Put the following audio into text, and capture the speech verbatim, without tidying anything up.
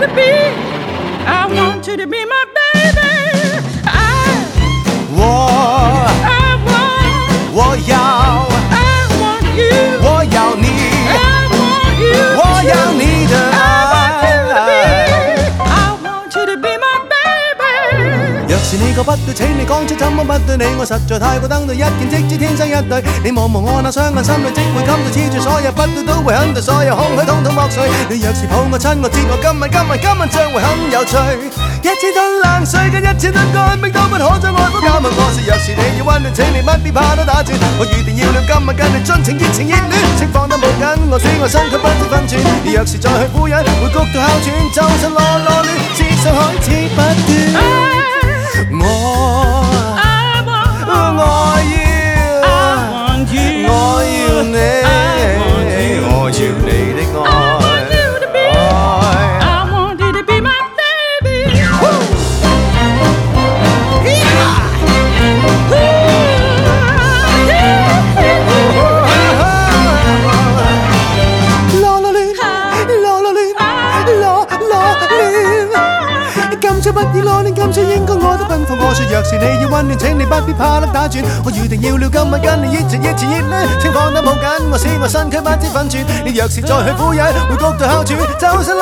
to be, I want you to be my baby. I, 我 I want, 我要 I want you. 我要你， I want you. 我要你的 I 愛。 want you to be, I want you to be my baby. 若是你覺不對，請你講出怎麼不對你，我實在太過等到一見，即知天生一對。你望望我那雙眼，心裏即會感到黐住，所有不對都會很對，所有空虛統統剝碎。你若是抱我親我，知我今晚今晚今晚將會很有趣。一千噸冷水跟一千噸乾冰都不可將愛火加密。我說若是你要溫暖，請你不必怕多打轉。我預定要了今晚跟你盡情熱情熱戀，情況都冇緊，我知我身軀不知分寸。你若是再去敷衍，會谷到哮喘，周身囉囉攣，思想開始不斷。我 I want, 我要 I want you. 我要你 I want you. 我要你的 I 愛 want you to be, 愛 I want you to be my baby. La la la la la la la la 今朝不要攞戀，今朝應該我都奔放。我說若是你要溫暖，請你不必怕甩打轉。我預定要了今晚跟你熱情熱情熱戀，情況都冇緊，我使我身軀不知分寸。你若是再去敷衍，會谷到哮喘，周身